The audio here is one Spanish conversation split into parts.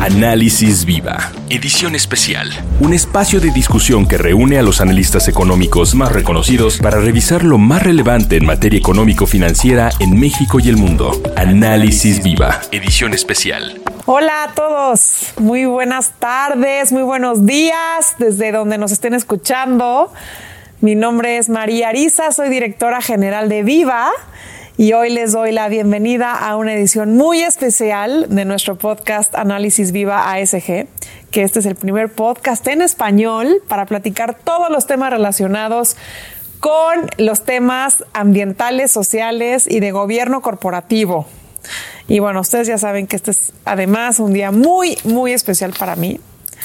Análisis Viva, edición especial. Un espacio de discusión que reúne a los analistas económicos más reconocidos para revisar lo más relevante en materia económico-financiera en México y el mundo. Análisis Viva, edición especial. Hola a todos, muy buenas tardes, muy buenos días desde donde nos estén escuchando. Mi nombre es María Ariza, soy directora general de Viva. Y hoy les doy la bienvenida a una edición muy especial de nuestro podcast Análisis Viva ASG, que este es el primer podcast en español para platicar todos los temas relacionados con los temas ambientales, sociales y de gobierno corporativo. Y bueno, ustedes ya saben que este es además un día muy, muy especial para mí,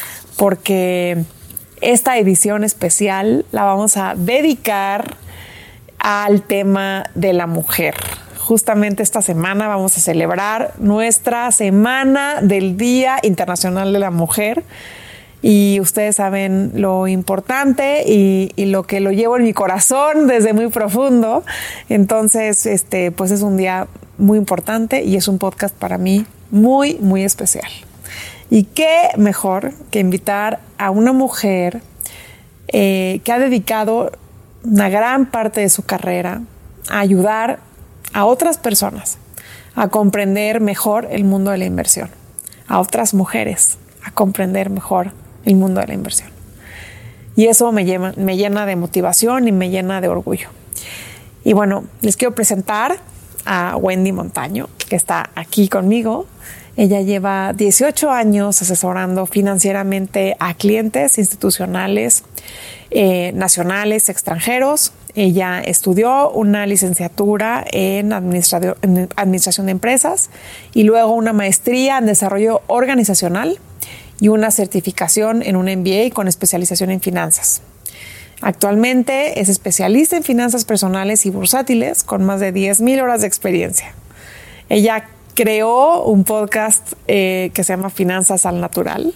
porque esta edición especial la vamos a dedicar al tema de la mujer. Justamente esta semana vamos a celebrar nuestra Semana del Día Internacional de la Mujer y ustedes saben lo importante y lo que lo llevo en mi corazón desde muy profundo. Entonces, pues es un día muy importante y es un podcast para mí muy, muy especial. Y qué mejor que invitar a una mujer que ha dedicado una gran parte de su carrera a ayudar a otras personas a comprender mejor el mundo de la inversión, a otras mujeres a comprender mejor el mundo de la inversión. Y eso me llena de motivación y me llena de orgullo. Y bueno, les quiero presentar a Wendy Montaño, que está aquí conmigo. Ella lleva 18 años asesorando financieramente a clientes institucionales, nacionales, extranjeros. Ella estudió una licenciatura en administración de empresas y luego una maestría en desarrollo organizacional y una certificación en un MBA con especialización en finanzas. Actualmente es especialista en finanzas personales y bursátiles con más de 10,000 horas de experiencia. Ella creó un podcast que se llama Finanzas al Natural,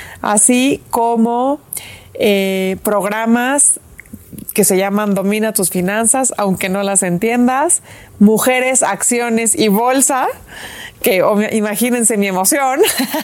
así como programas que se llaman Domina tus finanzas, aunque no las entiendas, Mujeres, Acciones y Bolsa, que imagínense mi emoción.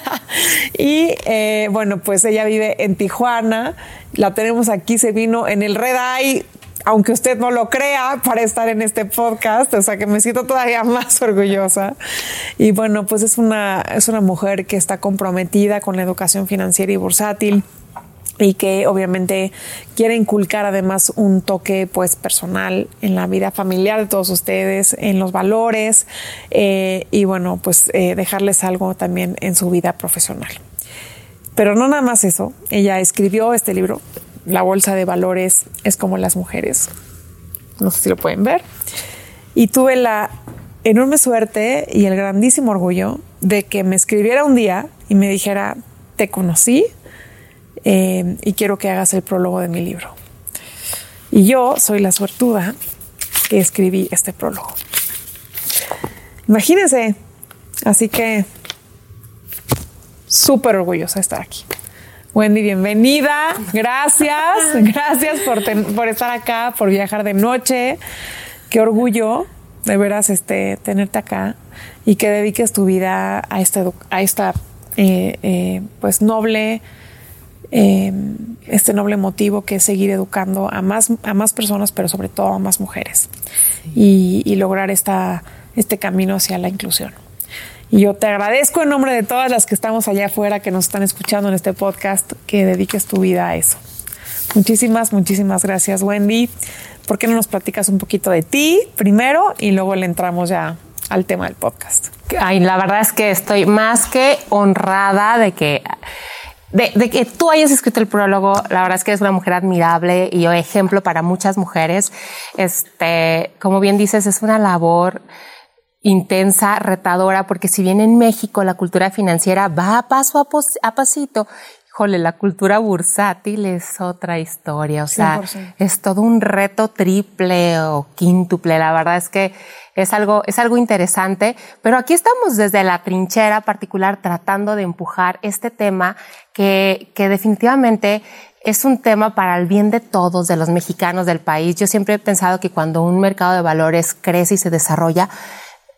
Y bueno, pues ella vive en Tijuana, la tenemos aquí, se vino en el Red Eye, aunque usted no lo crea, para estar en este podcast, o sea que me siento todavía más orgullosa. Y bueno, pues es una mujer que está comprometida con la educación financiera y bursátil y que obviamente quiere inculcar además un toque pues personal en la vida familiar de todos ustedes, en los valores y bueno, pues dejarles algo también en su vida profesional. Pero no nada más eso, ella escribió este libro, La Bolsa de Valores es como las mujeres. No sé si lo pueden ver. Y tuve la enorme suerte y el grandísimo orgullo de que me escribiera un día y me dijera, te conocí y quiero que hagas el prólogo de mi libro. Y yo soy la suertuda que escribí este prólogo. Imagínense. Así que súper orgullosa de estar aquí. Wendy, bienvenida. Gracias por estar acá, por viajar de noche. Qué orgullo, de veras, tenerte acá y que dediques tu vida a esta pues noble, este noble motivo que es seguir educando a más personas, pero sobre todo a más mujeres, sí. y lograr este camino hacia la inclusión. Y yo te agradezco en nombre de todas las que estamos allá afuera que nos están escuchando en este podcast que dediques tu vida a eso. Muchísimas gracias, Wendy. ¿Por qué no nos platicas un poquito de ti primero y luego le entramos ya al tema del podcast? Ay, la verdad es que estoy más que honrada de que tú hayas escrito el prólogo. La verdad es que eres una mujer admirable y ejemplo para muchas mujeres. Como bien dices, es una labor intensa, retadora, porque si bien en México la cultura financiera va paso a pasito, híjole, la cultura bursátil es otra historia. O sea, 100%. Es todo un reto triple o quíntuple. La verdad es que es algo interesante, pero aquí estamos desde la trinchera particular tratando de empujar este tema que definitivamente es un tema para el bien de todos, de los mexicanos del país. Yo siempre he pensado que cuando un mercado de valores crece y se desarrolla,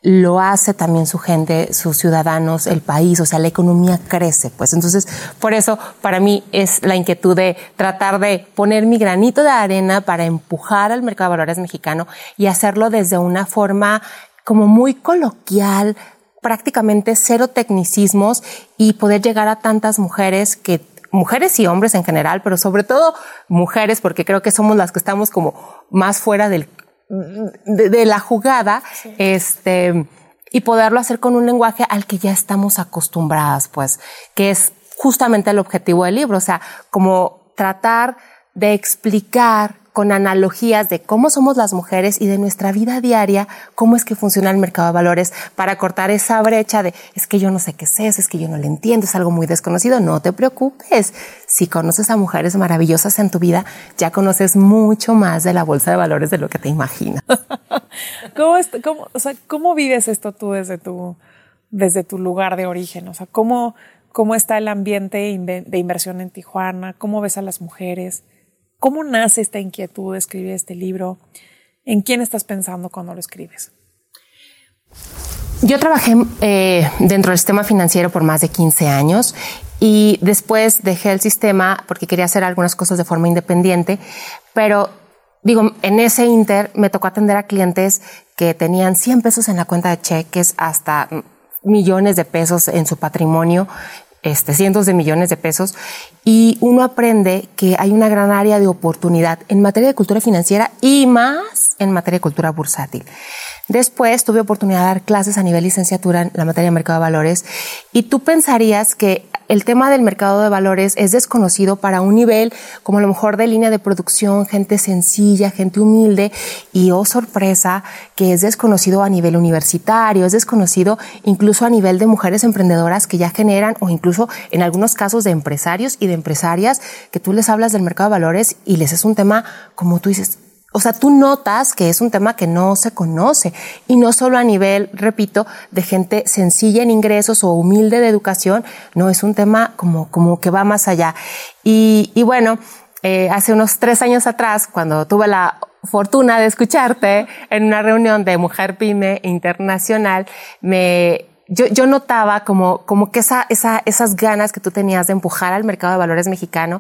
lo hace también su gente, sus ciudadanos, el país, o sea, la economía crece, pues. Entonces, por eso, para mí es la inquietud de tratar de poner mi granito de arena para empujar al mercado de valores mexicano y hacerlo desde una forma como muy coloquial, prácticamente cero tecnicismos, y poder llegar a tantas mujeres y hombres en general, pero sobre todo mujeres, porque creo que somos las que estamos como más fuera de la jugada, sí. Y poderlo hacer con un lenguaje al que ya estamos acostumbradas, pues, que es justamente el objetivo del libro, o sea, como tratar de explicar con analogías de cómo somos las mujeres y de nuestra vida diaria, cómo es que funciona el mercado de valores, para cortar esa brecha de es que yo no sé qué es eso, es que yo no lo entiendo, es algo muy desconocido. No te preocupes. Si conoces a mujeres maravillosas en tu vida, ya conoces mucho más de la bolsa de valores de lo que te imaginas. ¿Cómo vives esto tú desde tu lugar de origen? O sea, ¿cómo está el ambiente de inversión en Tijuana? ¿Cómo ves a las mujeres? ¿Cómo nace esta inquietud de escribir este libro? ¿En quién estás pensando cuando lo escribes? Yo trabajé dentro del sistema financiero por más de 15 años y después dejé el sistema porque quería hacer algunas cosas de forma independiente, pero en ese inter me tocó atender a clientes que tenían 100 pesos en la cuenta de cheques hasta millones de pesos en su patrimonio, cientos de millones de pesos, y uno aprende que hay una gran área de oportunidad en materia de cultura financiera y más en materia de cultura bursátil. Después tuve oportunidad de dar clases a nivel licenciatura en la materia de mercado de valores, y tú pensarías que el tema del mercado de valores es desconocido para un nivel como a lo mejor de línea de producción, gente sencilla, gente humilde, y oh sorpresa, que es desconocido a nivel universitario, es desconocido incluso a nivel de mujeres emprendedoras que ya generan, o incluso en algunos casos de empresarios y de empresarias que tú les hablas del mercado de valores y les es un tema, como tú dices, o sea, tú notas que es un tema que no se conoce, y no solo a nivel, repito, de gente sencilla en ingresos o humilde de educación, no, es un tema como que va más allá. Y bueno, hace unos 3 años atrás, cuando tuve la fortuna de escucharte en una reunión de Mujer Pyme Internacional, yo notaba como que esas ganas que tú tenías de empujar al mercado de valores mexicano,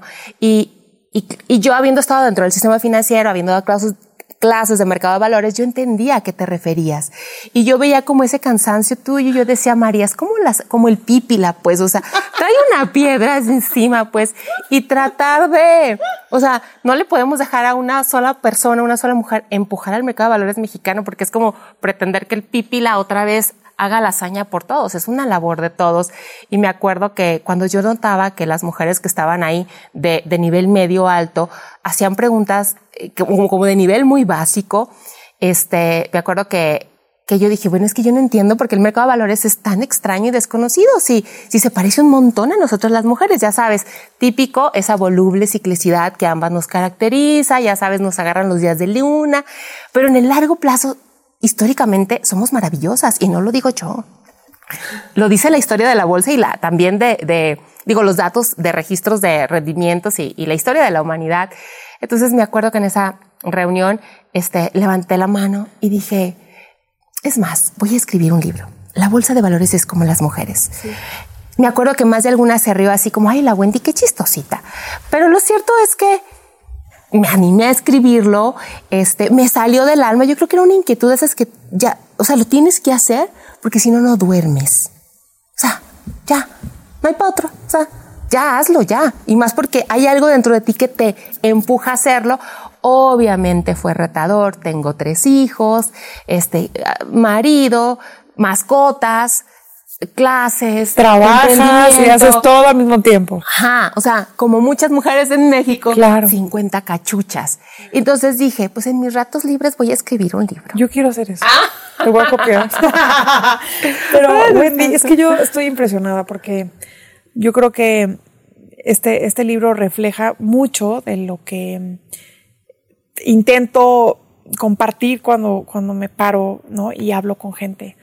y yo, habiendo estado dentro del sistema financiero, habiendo dado clases de mercado de valores, yo entendía a qué te referías. Y yo veía como ese cansancio tuyo, y yo decía, María, es como el pípila, pues, o sea, trae una piedra encima, pues, y tratar o sea, no le podemos dejar a una sola persona, una sola mujer, empujar al mercado de valores mexicano, porque es como pretender que el pípila otra vez haga la hazaña por todos, es una labor de todos. Y me acuerdo que cuando yo notaba que las mujeres que estaban ahí de nivel medio alto hacían preguntas como de nivel muy básico, me acuerdo que yo dije, bueno, es que yo no entiendo porque el mercado de valores es tan extraño y desconocido, si se parece un montón a nosotros las mujeres, ya sabes, típico, esa voluble ciclicidad que ambas nos caracteriza, ya sabes, nos agarran los días de luna, pero en el largo plazo, históricamente somos maravillosas, y no lo digo yo. Lo dice la historia de la bolsa y también los datos de registros de rendimientos y la historia de la humanidad. Entonces me acuerdo que en esa reunión levanté la mano y dije, es más, voy a escribir un libro. La bolsa de valores es como las mujeres. Sí. Me acuerdo que más de alguna se rió así como, ay, la Wendy, qué chistosita. Pero lo cierto es que me animé a escribirlo, me salió del alma. Yo creo que era una inquietud de esas que ya, o sea, lo tienes que hacer porque si no, no duermes. O sea, ya, no hay para otro. O sea, ya hazlo, ya. Y más porque hay algo dentro de ti que te empuja a hacerlo. Obviamente fue retador. Tengo 3 hijos, marido, mascotas, clases, trabajas y haces todo al mismo tiempo. Ajá, o sea, como muchas mujeres en México, claro. 50 cachuchas. Entonces dije, pues en mis ratos libres voy a escribir un libro. Yo quiero hacer eso. Te voy a copiar. Pero Wendy, es que yo estoy impresionada porque yo creo que este libro refleja mucho de lo que intento compartir cuando me paro, ¿no? Y hablo con gente.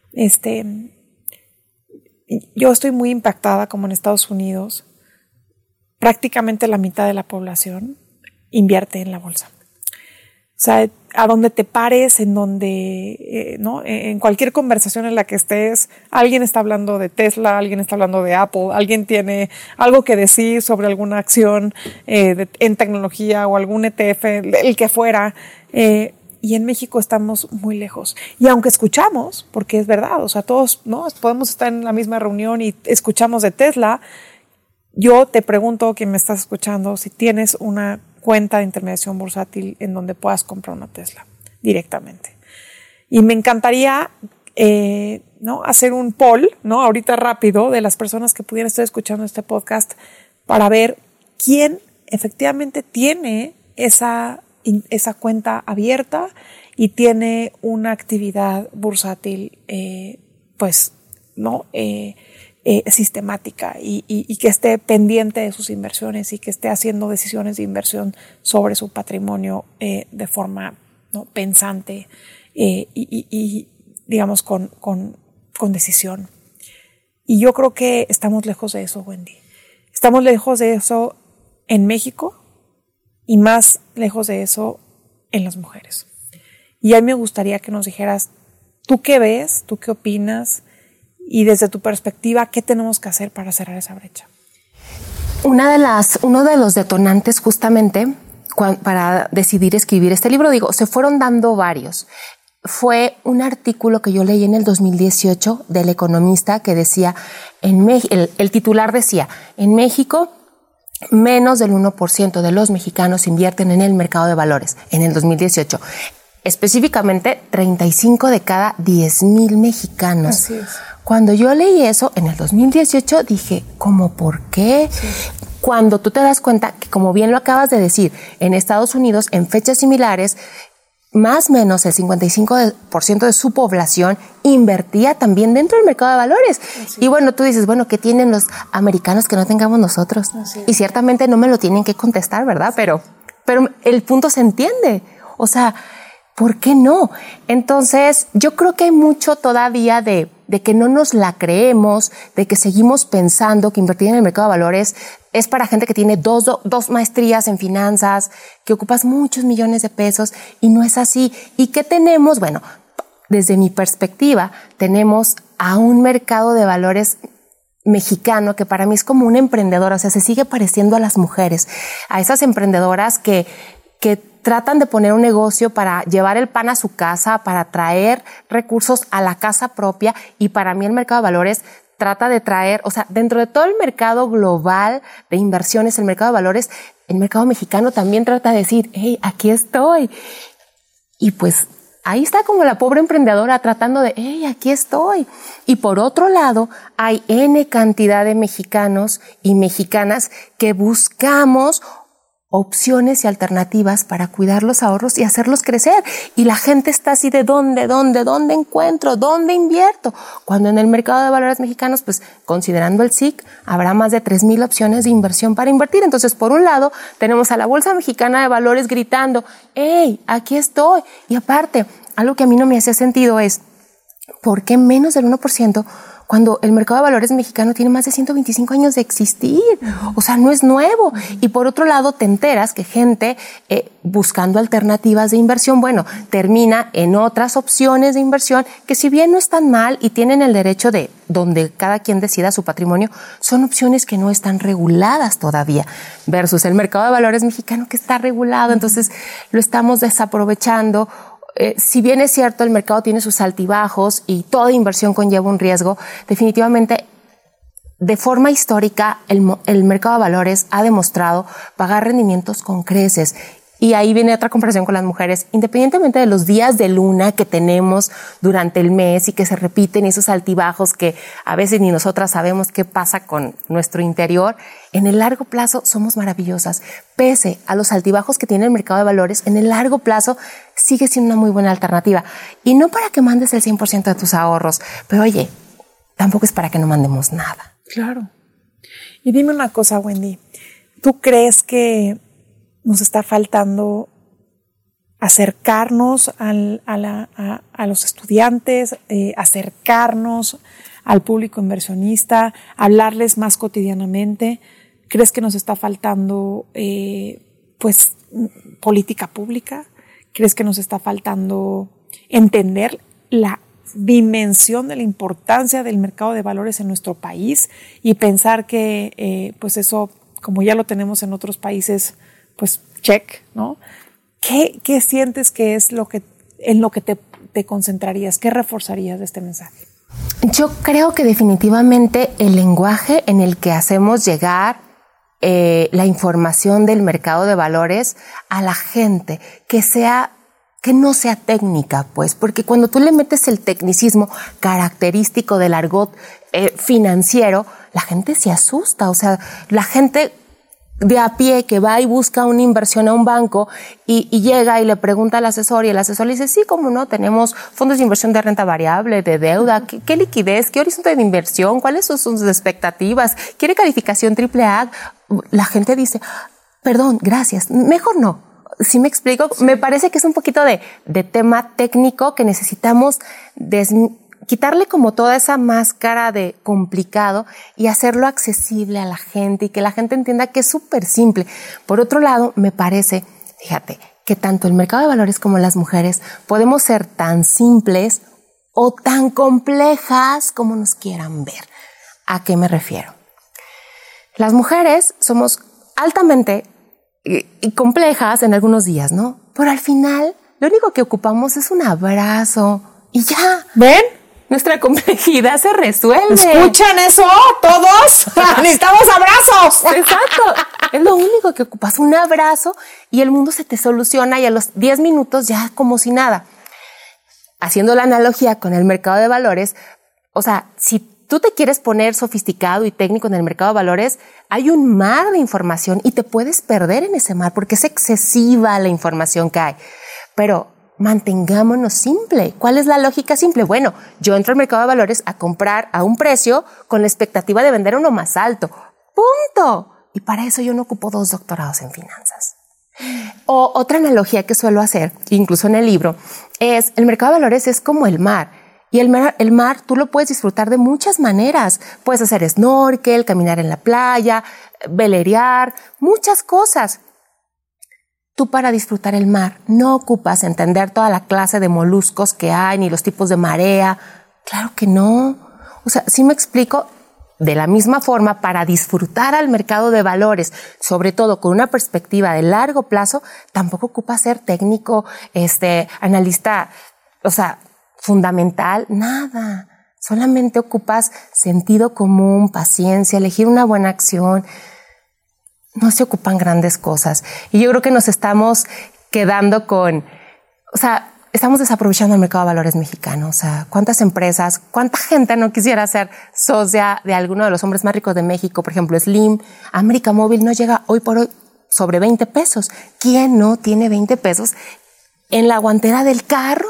Yo estoy muy impactada como en Estados Unidos prácticamente la mitad de la población invierte en la bolsa. O sea, a donde te pares, en donde, ¿no? En cualquier conversación en la que estés, alguien está hablando de Tesla, alguien está hablando de Apple, alguien tiene algo que decir sobre alguna acción en tecnología o algún ETF, el que fuera. Y en México estamos muy lejos. Y aunque escuchamos, porque es verdad, o sea, todos, ¿no? Podemos estar en la misma reunión y escuchamos de Tesla. Yo te pregunto, quien me estás escuchando, si tienes una cuenta de intermediación bursátil en donde puedas comprar una Tesla directamente. Y me encantaría ¿no? hacer un poll, ¿no? ahorita rápido, de las personas que pudieran estar escuchando este podcast para ver quién efectivamente tiene esa cuenta abierta y tiene una actividad bursátil pues no sistemática y que esté pendiente de sus inversiones y que esté haciendo decisiones de inversión sobre su patrimonio de forma, ¿no? pensante y digamos con decisión. Y yo creo que estamos lejos de eso, Wendy. Estamos lejos de eso en México y más lejos de eso en las mujeres. Y a mí me gustaría que nos dijeras, ¿tú qué ves? ¿Tú qué opinas? Y desde tu perspectiva, ¿qué tenemos que hacer para cerrar esa brecha? Uno de los detonantes justamente para decidir escribir este libro, se fueron dando varios. Fue un artículo que yo leí en el 2018 del Economista que decía, el titular decía, en México menos del 1% de los mexicanos invierten en el mercado de valores en el 2018. Específicamente, 35 de cada 10,000 mexicanos. Así es. Cuando yo leí eso en el 2018 dije, ¿cómo por qué? Sí. Cuando tú te das cuenta que, como bien lo acabas de decir, en Estados Unidos, en fechas similares, más o menos el 55% de su población invertía también dentro del mercado de valores. Y bueno, tú dices, bueno, ¿qué tienen los americanos que no tengamos nosotros? Y ciertamente no me lo tienen que contestar, ¿verdad? Pero el punto se entiende. O sea, ¿por qué no? Entonces, yo creo que hay mucho todavía de que no nos la creemos, de que seguimos pensando que invertir en el mercado de valores es para gente que tiene dos maestrías en finanzas, que ocupas muchos millones de pesos, y no es así. ¿Y qué tenemos? Bueno, desde mi perspectiva, tenemos a un mercado de valores mexicano que para mí es como una emprendedora, o sea, se sigue pareciendo a las mujeres, a esas emprendedoras que tratan de poner un negocio para llevar el pan a su casa, para traer recursos a la casa propia, y para mí el mercado de valores trata de traer, o sea, dentro de todo el mercado global de inversiones, el mercado de valores, el mercado mexicano también trata de decir, hey, aquí estoy. Y pues ahí está como la pobre emprendedora tratando de, hey, aquí estoy. Y por otro lado, hay N cantidad de mexicanos y mexicanas que buscamos opciones y alternativas para cuidar los ahorros y hacerlos crecer. Y la gente está así de ¿dónde encuentro? ¿Dónde invierto? Cuando en el mercado de valores mexicanos, pues considerando el SIC, habrá más de 3,000 opciones de inversión para invertir. Entonces, por un lado, tenemos a la Bolsa Mexicana de Valores gritando, ¡hey, aquí estoy! Y aparte, algo que a mí no me hace sentido es, ¿por qué menos del 1%? Cuando el mercado de valores mexicano tiene más de 125 años de existir. O sea, no es nuevo. Y por otro lado, te enteras que gente buscando alternativas de inversión, bueno, termina en otras opciones de inversión que, si bien no están mal y tienen el derecho de donde cada quien decida su patrimonio, son opciones que no están reguladas todavía, versus el mercado de valores mexicano que está regulado. Entonces, lo estamos desaprovechando. Si bien es cierto, el mercado tiene sus altibajos y toda inversión conlleva un riesgo, definitivamente, de forma histórica, el mercado de valores ha demostrado pagar rendimientos con creces. Y ahí viene otra comparación con las mujeres. Independientemente de los días de luna que tenemos durante el mes y que se repiten esos altibajos que a veces ni nosotras sabemos qué pasa con nuestro interior, en el largo plazo somos maravillosas. Pese a los altibajos que tiene el mercado de valores, en el largo plazo sigue siendo una muy buena alternativa. Y no para que mandes el 100% de tus ahorros, pero oye, tampoco es para que no mandemos nada. Claro. Y dime una cosa, Wendy. ¿Tú crees que nos está faltando acercarnos a los estudiantes, acercarnos al público inversionista, hablarles más cotidianamente? ¿Crees que nos está faltando política pública? ¿Crees que nos está faltando entender la dimensión de la importancia del mercado de valores en nuestro país y pensar que pues eso, como ya lo tenemos en otros países, pues check, ¿no? ¿Qué sientes que es en lo que te concentrarías? ¿Qué reforzarías de este mensaje? Yo creo que definitivamente el lenguaje en el que hacemos llegar la información del mercado de valores a la gente, que no sea técnica, pues, porque cuando tú le metes el tecnicismo característico del argot financiero, la gente se asusta. O sea, la gente de a pie que va y busca una inversión a un banco y llega y le pregunta al asesor y el asesor le dice, sí, cómo no, tenemos fondos de inversión de renta variable, de deuda, ¿qué liquidez, qué horizonte de inversión, cuáles son sus expectativas, quiere calificación AAA? La gente dice, perdón, gracias, mejor no. ¿Sí me explico? Sí. Me parece que es un poquito de tema técnico que necesitamos quitarle como toda esa máscara de complicado y hacerlo accesible a la gente y que la gente entienda que es súper simple. Por otro lado, me parece, fíjate, que tanto el mercado de valores como las mujeres podemos ser tan simples o tan complejas como nos quieran ver. ¿A qué me refiero? Las mujeres somos altamente y complejas en algunos días, ¿no? Pero al final, lo único que ocupamos es un abrazo y ya. ¿Ven? Nuestra complejidad se resuelve. ¿Escuchan eso todos? ¡Necesitamos abrazos! Exacto. Es lo único que ocupas, un abrazo y el mundo se te soluciona y a los 10 minutos ya como si nada. Haciendo la analogía con el mercado de valores, o sea, si tú te quieres poner sofisticado y técnico en el mercado de valores, hay un mar de información y te puedes perder en ese mar porque es excesiva la información que hay. Pero mantengámonos simple. ¿Cuál es la lógica simple? Bueno, yo entro al mercado de valores a comprar a un precio con la expectativa de vender uno más alto. ¡Punto! Y para eso yo no ocupo 2 doctorados en finanzas. O otra analogía que suelo hacer, incluso en el libro, es el mercado de valores es como el mar. Y el mar tú lo puedes disfrutar de muchas maneras. Puedes hacer snorkel, caminar en la playa, velerear, muchas cosas. Tú para disfrutar el mar no ocupas entender toda la clase de moluscos que hay, ni los tipos de marea. Claro que no. O sea, ¿sí me explico? De la misma forma, para disfrutar al mercado de valores, sobre todo con una perspectiva de largo plazo, tampoco ocupas ser técnico, analista, o sea, fundamental, nada. Solamente ocupas sentido común, paciencia, elegir una buena acción. No se ocupan grandes cosas. Y yo creo que nos estamos quedando estamos desaprovechando el mercado de valores mexicano. O sea, ¿cuántas empresas, cuánta gente no quisiera ser socia de alguno de los hombres más ricos de México? Por ejemplo, Slim, América Móvil no llega hoy por hoy sobre 20 pesos. ¿Quién no tiene 20 pesos en la guantera del carro?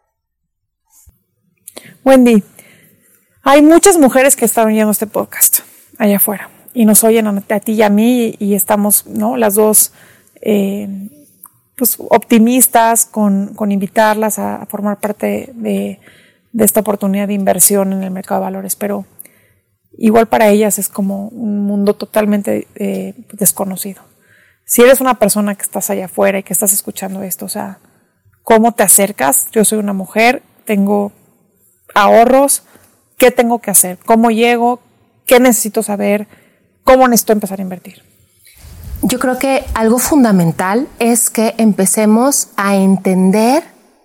Wendy, hay muchas mujeres que están oyendo este podcast allá afuera y nos oyen a ti y a mí y estamos, ¿no? Las dos pues optimistas con invitarlas a formar parte de esta oportunidad de inversión en el mercado de valores, pero igual para ellas es como un mundo totalmente desconocido. Si eres una persona que estás allá afuera y que estás escuchando esto, o sea, ¿cómo te acercas? Yo soy una mujer, tengo ahorros, ¿qué tengo que hacer? ¿Cómo llego? ¿Qué necesito saber? ¿Cómo necesito empezar a invertir? Yo creo que algo fundamental es que empecemos a entender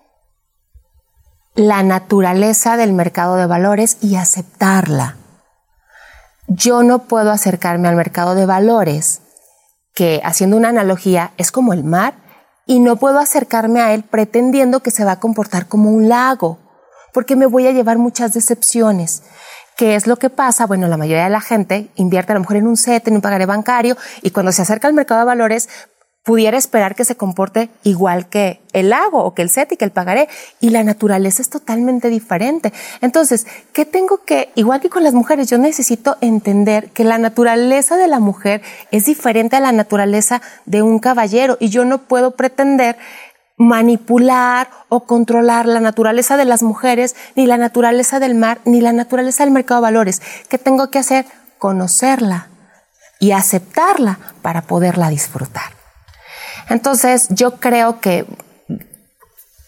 la naturaleza del mercado de valores y aceptarla. Yo no puedo acercarme al mercado de valores, que haciendo una analogía es como el mar, y no puedo acercarme a él pretendiendo que se va a comportar como un lago, porque me voy a llevar muchas decepciones. ¿Qué es lo que pasa? Bueno, la mayoría de la gente invierte a lo mejor en un CETE, en un pagaré bancario, y cuando se acerca al mercado de valores, pudiera esperar que se comporte igual que el lago o que el CETE y que el pagaré, y la naturaleza es totalmente diferente. Entonces, ¿qué tengo que, igual que con las mujeres, yo necesito entender que la naturaleza de la mujer es diferente a la naturaleza de un caballero, y yo no puedo pretender manipular o controlar la naturaleza de las mujeres, ni la naturaleza del mar, ni la naturaleza del mercado de valores. ¿Qué tengo que hacer? Conocerla y aceptarla para poderla disfrutar. Entonces, yo creo que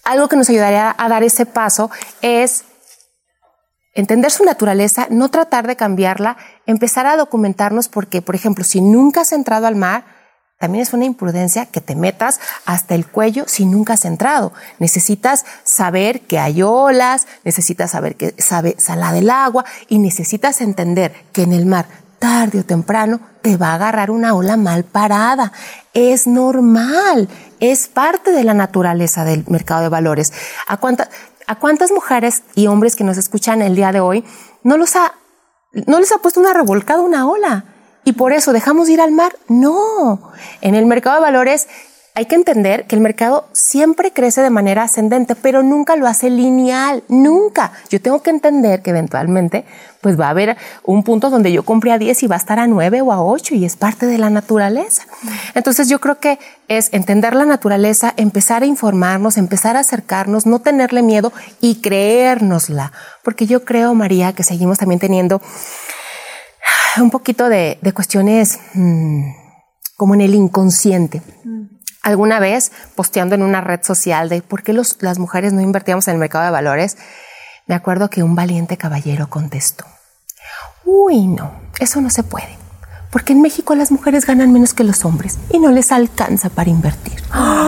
algo que nos ayudaría a dar ese paso es entender su naturaleza, no tratar de cambiarla, empezar a documentarnos porque, por ejemplo, si nunca has entrado al mar, también es una imprudencia que te metas hasta el cuello si nunca has entrado. Necesitas saber que hay olas, necesitas saber que sabe salada el agua y necesitas entender que en el mar, tarde o temprano, te va a agarrar una ola mal parada. Es normal, es parte de la naturaleza del mercado de valores. ¿A cuántas mujeres y hombres que nos escuchan el día de hoy no les ha puesto una revolcada, una ola? Y por eso dejamos de ir al mar. No. En el mercado de valores hay que entender que el mercado siempre crece de manera ascendente, pero nunca lo hace lineal. Nunca. Yo tengo que entender que eventualmente pues va a haber un punto donde yo compré a 10 y va a estar a 9 o a 8 y es parte de la naturaleza. Entonces yo creo que es entender la naturaleza, empezar a informarnos, empezar a acercarnos, no tenerle miedo y creérnosla. Porque yo creo, María, que seguimos también teniendo un poquito de cuestiones como en el inconsciente. Alguna vez, posteando en una red social de por qué las mujeres no invertíamos en el mercado de valores, me acuerdo que un valiente caballero contestó: uy, no, eso no se puede, porque en México las mujeres ganan menos que los hombres y no les alcanza para invertir.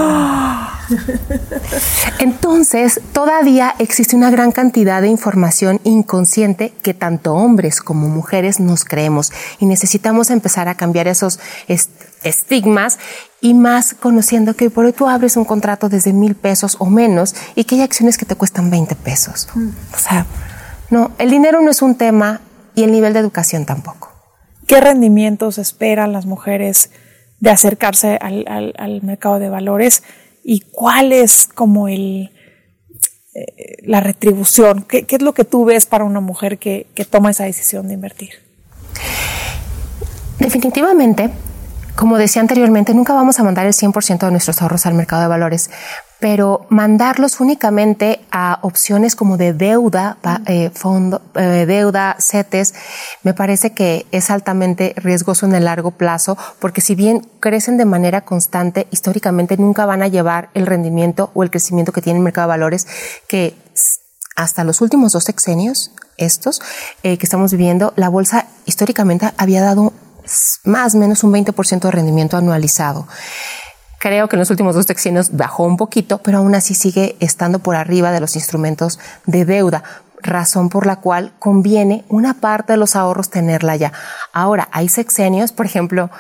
Entonces, todavía existe una gran cantidad de información inconsciente que tanto hombres como mujeres nos creemos y necesitamos empezar a cambiar esos estigmas y más conociendo que por hoy tú abres un contrato desde 1,000 pesos o menos y que hay acciones que te cuestan 20 pesos. O sea, no, el dinero no es un tema y el nivel de educación tampoco. ¿Qué rendimientos esperan las mujeres de acercarse al mercado de valores? ¿Y cuál es como la retribución? ¿Qué es lo que tú ves para una mujer que toma esa decisión de invertir? Definitivamente, como decía anteriormente, nunca vamos a mandar el 100% de nuestros ahorros al mercado de valores, pero mandarlos únicamente a opciones como de deuda, deuda, CETES, me parece que es altamente riesgoso en el largo plazo, porque si bien crecen de manera constante, históricamente nunca van a llevar el rendimiento o el crecimiento que tiene el mercado de valores, que hasta los últimos 2 sexenios, que estamos viviendo, la bolsa históricamente había dado más o menos un 20% de rendimiento anualizado. Creo que en los últimos 2 sexenios bajó un poquito, pero aún así sigue estando por arriba de los instrumentos de deuda, razón por la cual conviene una parte de los ahorros tenerla ya. Ahora, hay sexenios, por ejemplo,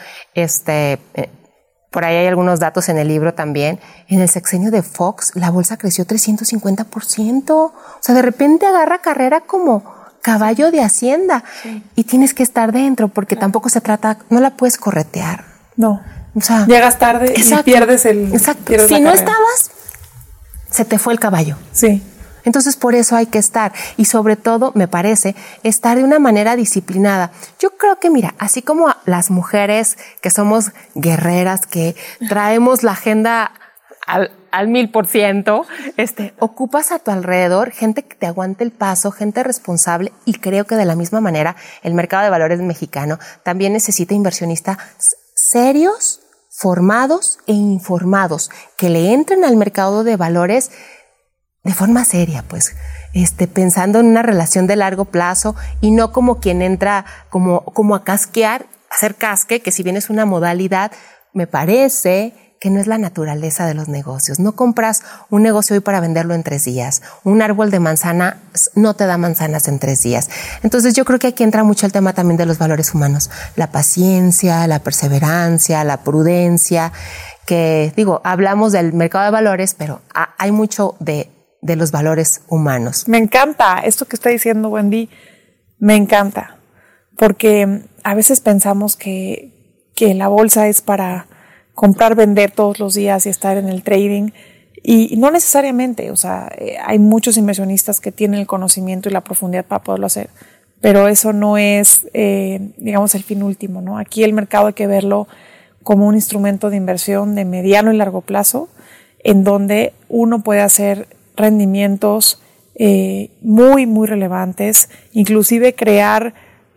por ahí hay algunos datos en el libro también. En el sexenio de Fox, la bolsa creció 350%. O sea, de repente agarra carrera como caballo de hacienda. Sí. Y tienes que estar dentro porque tampoco se trata, no la puedes corretear. No. O sea, llegas tarde y pierdes el... Exacto. Pierdes si no carrera. estabas, se te fue el caballo. Sí. Entonces, por eso hay que estar. Y sobre todo, me parece, estar de una manera disciplinada. Yo creo que, mira, así como las mujeres que somos guerreras, que traemos la agenda al 1000%, ocupas a tu alrededor gente que te aguante el paso, gente responsable, y creo que de la misma manera el mercado de valores mexicano también necesita inversionistas serios, formados e informados, que le entren al mercado de valores de forma seria, pues, pensando en una relación de largo plazo y no como quien entra como a casquear, a hacer casque, que si bien es una modalidad, me parece que no es la naturaleza de los negocios. No compras un negocio hoy para venderlo en 3 días. Un árbol de manzana no te da manzanas en 3 días. Entonces yo creo que aquí entra mucho el tema también de los valores humanos. La paciencia, la perseverancia, la prudencia, que hablamos del mercado de valores, pero hay mucho de los valores humanos. Me encanta esto que está diciendo Wendy, me encanta, porque a veces pensamos que la bolsa es para comprar, vender todos los días y estar en el trading, y no necesariamente. O sea, hay muchos inversionistas que tienen el conocimiento y la profundidad para poderlo hacer, pero eso no es, digamos, el fin último, ¿no? Aquí el mercado hay que verlo como un instrumento de inversión de mediano y largo plazo, en donde uno puede hacer rendimientos muy, muy relevantes, inclusive crear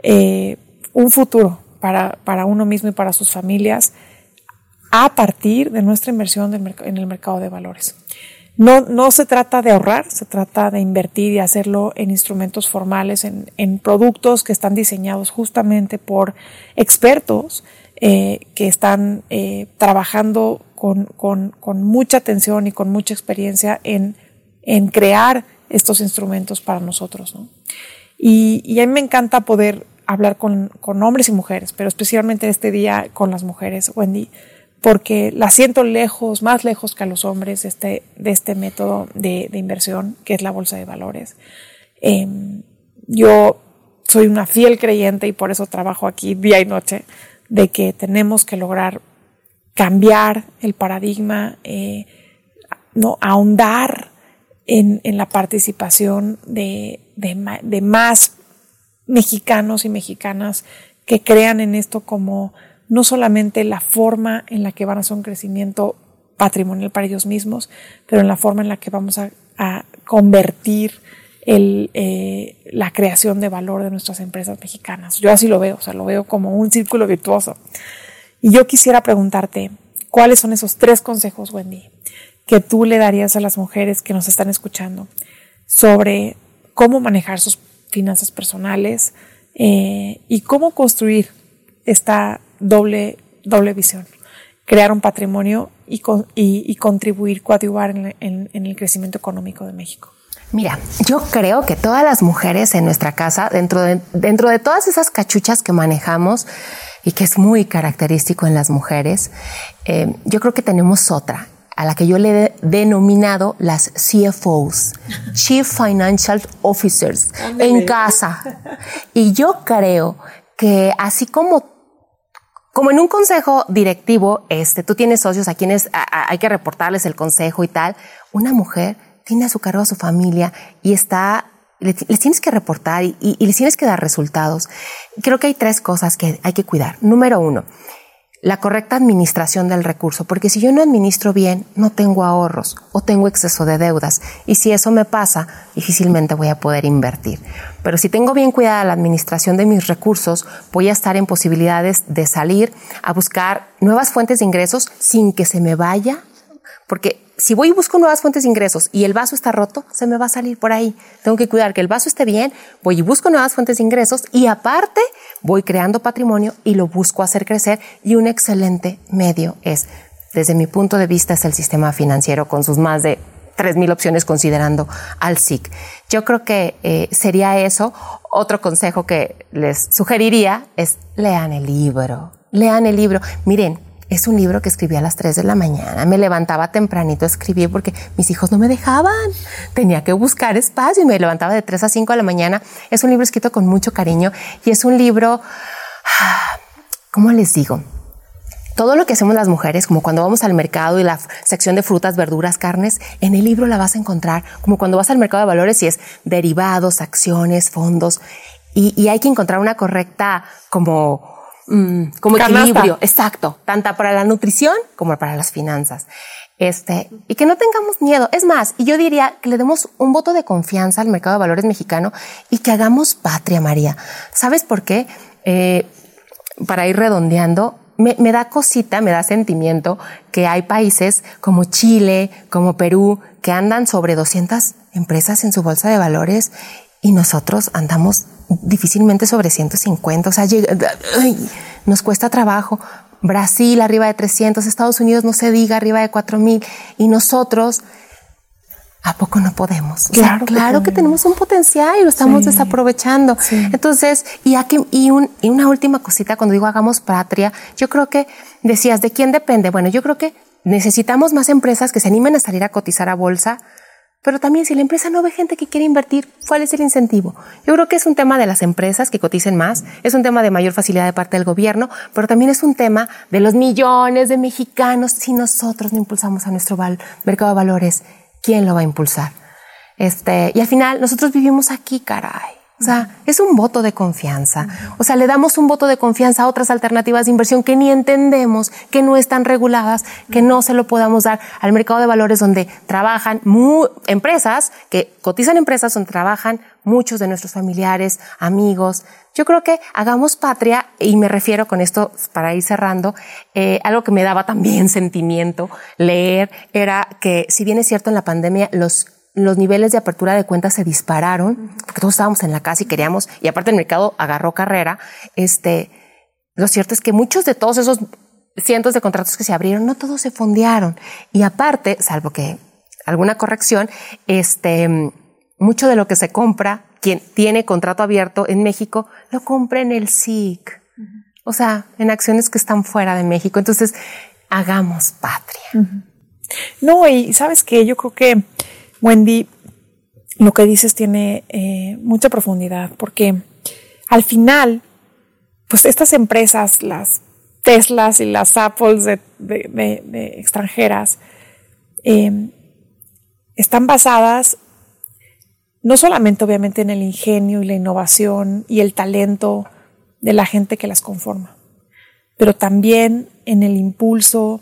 un futuro para uno mismo y para sus familias a partir de nuestra inversión en el mercado de valores. No se trata de ahorrar, se trata de invertir y hacerlo en instrumentos formales, en productos que están diseñados justamente por expertos que están trabajando con mucha atención y con mucha experiencia en crear estos instrumentos para nosotros, ¿no? Y a mí me encanta poder hablar con hombres y mujeres, pero especialmente este día con las mujeres, Wendy, porque las siento más lejos que a los hombres de este método de inversión que es la bolsa de valores. Yo soy una fiel creyente y por eso trabajo aquí día y noche, de que tenemos que lograr cambiar el paradigma, ahondar en la participación de más mexicanos y mexicanas que crean en esto como no solamente la forma en la que van a hacer un crecimiento patrimonial para ellos mismos, pero en la forma en la que vamos a convertir la creación de valor de nuestras empresas mexicanas. Yo así lo veo, lo veo como un círculo virtuoso. Y yo quisiera preguntarte, ¿cuáles son esos 3 consejos, Wendy, que tú le darías a las mujeres que nos están escuchando sobre cómo manejar sus finanzas personales y cómo construir esta doble visión? Crear un patrimonio y contribuir, coadyuvar en el crecimiento económico de México. Mira, yo creo que todas las mujeres en nuestra casa, dentro de todas esas cachuchas que manejamos y que es muy característico en las mujeres, yo creo que tenemos otra, a la que yo le he denominado las CFOs, Chief Financial Officers, en casa. Y yo creo que así como en un consejo directivo, tú tienes socios a quienes hay que reportarles el consejo y tal, una mujer tiene a su cargo a su familia y les tienes que reportar y les tienes que dar resultados. Creo que hay 3 cosas que hay que cuidar. Número 1, la correcta administración del recurso, porque si yo no administro bien, no tengo ahorros o tengo exceso de deudas. Y si eso me pasa, difícilmente voy a poder invertir. Pero si tengo bien cuidada la administración de mis recursos, voy a estar en posibilidades de salir a buscar nuevas fuentes de ingresos sin que se me vaya, porque si voy y busco nuevas fuentes de ingresos y el vaso está roto, se me va a salir por ahí. Tengo que cuidar que el vaso esté bien, voy y busco nuevas fuentes de ingresos y aparte voy creando patrimonio y lo busco hacer crecer, y un excelente medio desde mi punto de vista, es el sistema financiero con sus más de 3,000 opciones considerando al SIC. Yo creo que sería eso. Otro consejo que les sugeriría es lean el libro. Miren, es un libro que escribí a las 3 de la mañana. Me levantaba tempranito a escribir porque mis hijos no me dejaban. Tenía que buscar espacio y me levantaba de 3 a 5 de la mañana. Es un libro escrito con mucho cariño y es un libro, ¿cómo les digo? Todo lo que hacemos las mujeres, como cuando vamos al mercado y la sección de frutas, verduras, carnes, en el libro la vas a encontrar, como cuando vas al mercado de valores y es derivados, acciones, fondos, y hay que encontrar una correcta como equilibrio, exacto, tanto para la nutrición como para las finanzas. Y que no tengamos miedo. Es más, y yo diría que le demos un voto de confianza al mercado de valores mexicano y que hagamos patria, María. ¿Sabes por qué? Para ir redondeando, me da cosita, me da sentimiento que hay países como Chile, como Perú, que andan sobre 200 empresas en su bolsa de valores y nosotros andamos difícilmente sobre 150. O sea, nos cuesta trabajo. Brasil arriba de 300, Estados Unidos no se diga arriba de 4,000 y nosotros, ¿a poco no podemos? Claro que tenemos un potencial y lo estamos desaprovechando. Sí. Entonces, y una última cosita, cuando digo hagamos patria, yo creo que decías, ¿de quién depende? Bueno, yo creo que necesitamos más empresas que se animen a salir a cotizar a bolsa, pero también si la empresa no ve gente que quiere invertir, ¿cuál es el incentivo? Yo creo que es un tema de las empresas que coticen más, es un tema de mayor facilidad de parte del gobierno, pero también es un tema de los millones de mexicanos. Si nosotros no impulsamos a nuestro mercado de valores, ¿quién lo va a impulsar? Y al final nosotros vivimos aquí, caray. O sea, es un voto de confianza. O sea, le damos un voto de confianza a otras alternativas de inversión que ni entendemos, que no están reguladas, que no se lo podamos dar al mercado de valores donde trabajan empresas, que cotizan empresas donde trabajan muchos de nuestros familiares, amigos. Yo creo que hagamos patria, y me refiero con esto, para ir cerrando, algo que me daba también sentimiento leer, era que si bien es cierto en la pandemia los niveles de apertura de cuentas se dispararon, porque todos estábamos en la casa y queríamos, y aparte el mercado agarró carrera, lo cierto es que muchos de todos esos cientos de contratos que se abrieron, no todos se fondearon. Y aparte, salvo que alguna corrección, mucho de lo que se compra, quien tiene contrato abierto en México, lo compra en el SIC. O sea, en acciones que están fuera de México. Entonces, hagamos patria. No, y ¿sabes qué? Yo creo que, Wendy, lo que dices tiene mucha profundidad, porque al final, pues estas empresas, las Teslas y las Apples de extranjeras, están basadas no solamente obviamente en el ingenio y la innovación y el talento de la gente que las conforma, pero también en el impulso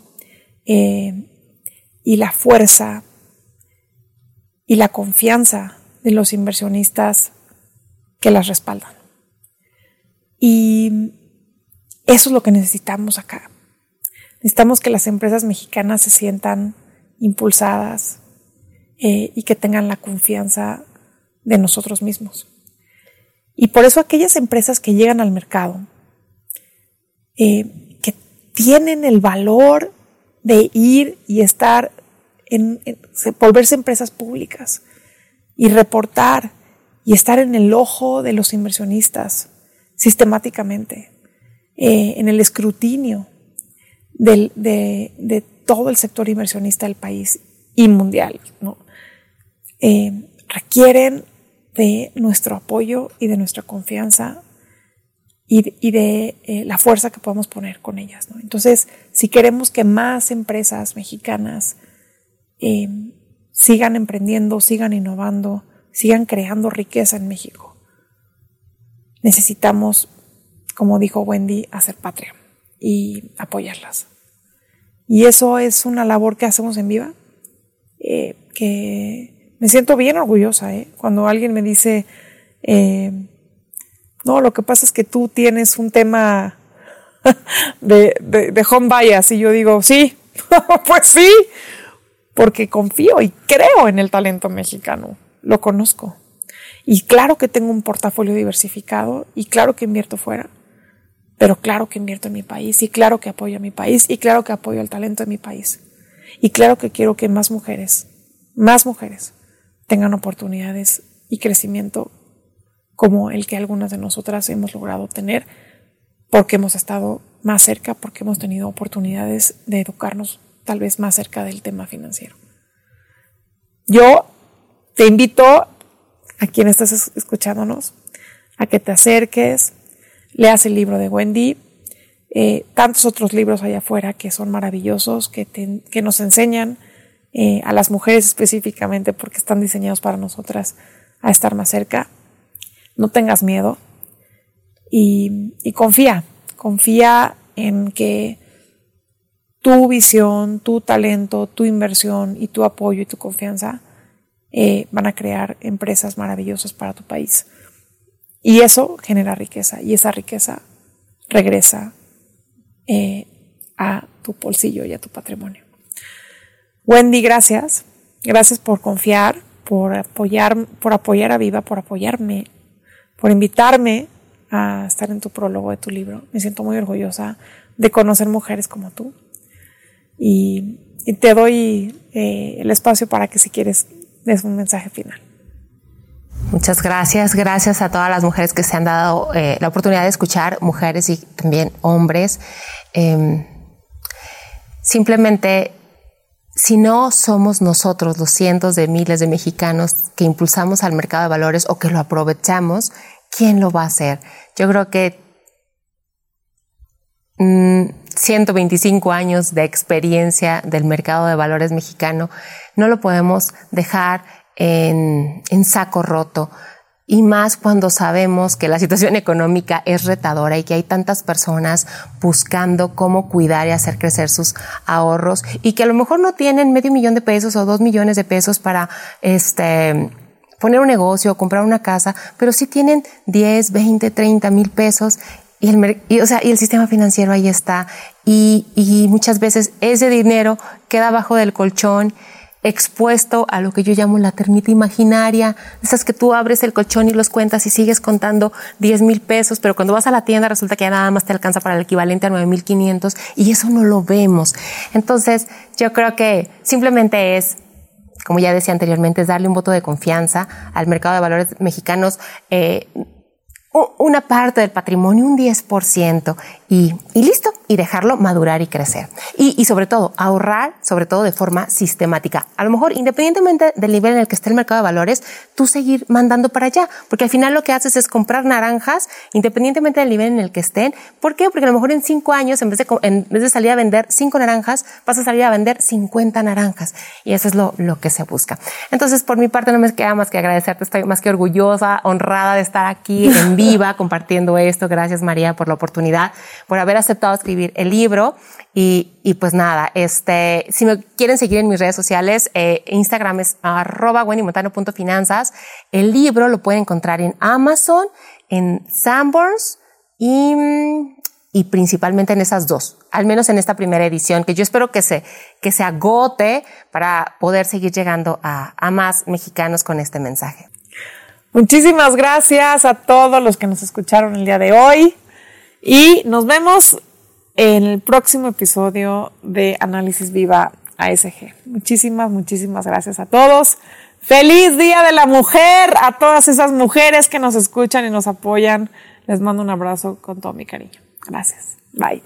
y la fuerza y la confianza de los inversionistas que las respaldan. Y eso es lo que necesitamos acá. Necesitamos que las empresas mexicanas se sientan impulsadas y que tengan la confianza de nosotros mismos. Y por eso aquellas empresas que llegan al mercado, que tienen el valor de ir y estar volverse empresas públicas y reportar y estar en el ojo de los inversionistas sistemáticamente, en el escrutinio de todo el sector inversionista del país y mundial, ¿no? Requieren de nuestro apoyo y de nuestra confianza y de la fuerza que podamos poner con ellas, ¿no? Entonces, si queremos que más empresas mexicanas sigan emprendiendo, sigan innovando, sigan creando riqueza en México, necesitamos, como dijo Wendy, hacer patria y apoyarlas. Y eso es una labor que hacemos en Viva, que me siento bien orgullosa, cuando alguien me dice, no, lo que pasa es que tú tienes un tema de home bias, y yo digo, sí, pues sí, porque confío y creo en el talento mexicano, lo conozco. Y claro que tengo un portafolio diversificado, y claro que invierto fuera, pero claro que invierto en mi país, y claro que apoyo a mi país, y claro que apoyo el talento de mi país. Y claro que quiero que más mujeres tengan oportunidades y crecimiento como el que algunas de nosotras hemos logrado tener, porque hemos estado más cerca, porque hemos tenido oportunidades de educarnos tal vez más cerca del tema financiero. Yo te invito, a quien estás escuchándonos, a que te acerques, leas el libro de Wendy, tantos otros libros allá afuera que son maravillosos, que nos enseñan a las mujeres específicamente, porque están diseñados para nosotras, a estar más cerca. No tengas miedo y confía en que tu visión, tu talento, tu inversión y tu apoyo y tu confianza van a crear empresas maravillosas para tu país. Y eso genera riqueza, y esa riqueza regresa a tu bolsillo y a tu patrimonio. Wendy, gracias. Gracias por confiar, por apoyar a Viva, por apoyarme, por invitarme a estar en tu prólogo de tu libro. Me siento muy orgullosa de conocer mujeres como tú. Y te doy el espacio para que, si quieres, des un mensaje final. Muchas gracias. Gracias a todas las mujeres que se han dado la oportunidad de escuchar, mujeres y también hombres. Simplemente, si no somos nosotros los cientos de miles de mexicanos que impulsamos al mercado de valores o que lo aprovechamos, ¿quién lo va a hacer? Yo creo que 125 años de experiencia del mercado de valores mexicano no lo podemos dejar en saco roto. Y más cuando sabemos que la situación económica es retadora y que hay tantas personas buscando cómo cuidar y hacer crecer sus ahorros y que a lo mejor no tienen $500,000 o $2 millones para poner un negocio o comprar una casa, pero sí tienen 10, 20, 30 mil pesos y el sistema financiero ahí está y muchas veces ese dinero queda abajo del colchón expuesto a lo que yo llamo la termita imaginaria, esas que tú abres el colchón y los cuentas y sigues contando 10,000 pesos, pero cuando vas a la tienda resulta que ya nada más te alcanza para el equivalente a 9,500 y eso no lo vemos. Entonces, yo creo que simplemente es, como ya decía anteriormente, es darle un voto de confianza al mercado de valores mexicanos, una parte del patrimonio, un 10%, y listo, y dejarlo madurar y crecer. Y sobre todo, ahorrar, sobre todo de forma sistemática. A lo mejor, independientemente del nivel en el que esté el mercado de valores, tú seguir mandando para allá, porque al final lo que haces es comprar naranjas, independientemente del nivel en el que estén. ¿Por qué? Porque a lo mejor en 5 años, en vez de salir a vender 5 naranjas, vas a salir a vender 50 naranjas. Y eso es lo que se busca. Entonces, por mi parte, no me queda más que agradecerte. Estoy más que orgullosa, honrada de estar aquí en viva compartiendo esto. Gracias, María, por la oportunidad, por haber aceptado escribir el libro. Y pues nada, si me quieren seguir en mis redes sociales, Instagram es @wendymontano.finanzas. El libro lo pueden encontrar en Amazon, en Sanborns y principalmente en esas dos, al menos en esta primera edición, que yo espero que se agote para poder seguir llegando a más mexicanos con este mensaje. Muchísimas gracias a todos los que nos escucharon el día de hoy y nos vemos en el próximo episodio de Análisis Viva ASG. Muchísimas gracias a todos. ¡Feliz Día de la Mujer! A todas esas mujeres que nos escuchan y nos apoyan. Les mando un abrazo con todo mi cariño. Gracias. Bye.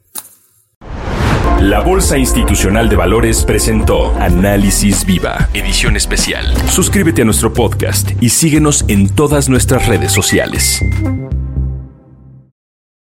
La Bolsa Institucional de Valores presentó Análisis Viva, edición especial. Suscríbete a nuestro podcast y síguenos en todas nuestras redes sociales.